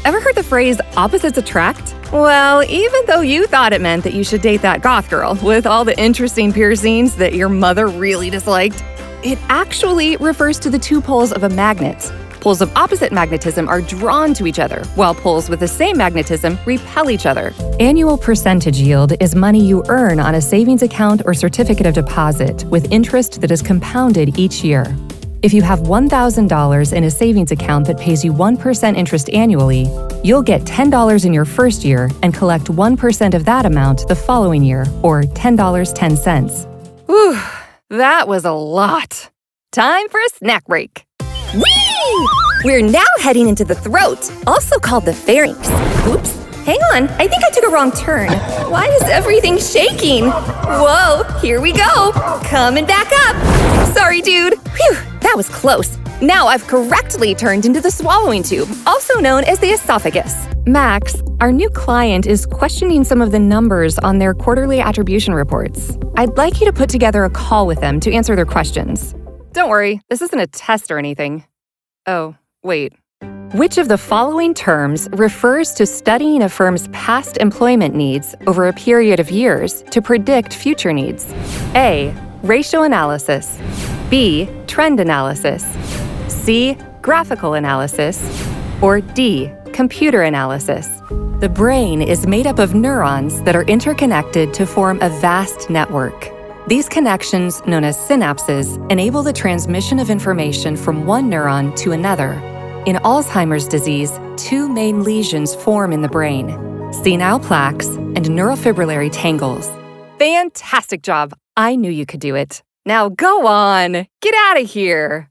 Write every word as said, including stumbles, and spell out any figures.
Ever heard the phrase opposites attract? Well, even though you thought it meant that you should date that goth girl with all the interesting piercings that your mother really disliked, it actually refers to the two poles of a magnet. Poles of opposite magnetism are drawn to each other, while poles with the same magnetism repel each other. Annual percentage yield is money you earn on a savings account or certificate of deposit with interest that is compounded each year. If you have one thousand dollars in a savings account that pays you one percent interest annually, you'll get ten dollars in your first year and collect one percent of that amount the following year, or ten dollars and ten cents. Whew, that was a lot. Time for a snack break. Whee! We're now heading into the throat, also called the pharynx. Oops, hang on, I think I took a wrong turn. Why is everything shaking? Whoa, here we go. Coming back up. Sorry, dude. Phew, that was close. Now I've correctly turned into the swallowing tube, also known as the esophagus. Max, our new client is questioning some of the numbers on their quarterly attribution reports. I'd like you to put together a call with them to answer their questions. Don't worry, this isn't a test or anything. Oh, wait. Which of the following terms refers to studying a firm's past employment needs over a period of years to predict future needs? A. Ratio analysis. B. Trend analysis. C. Graphical analysis. Or D. Computer analysis. The brain is made up of neurons that are interconnected to form a vast network. These connections, known as synapses, enable the transmission of information from one neuron to another. In Alzheimer's disease, two main lesions form in the brain: senile plaques and neurofibrillary tangles. Fantastic job! I knew you could do it. Now go on! Get out of here!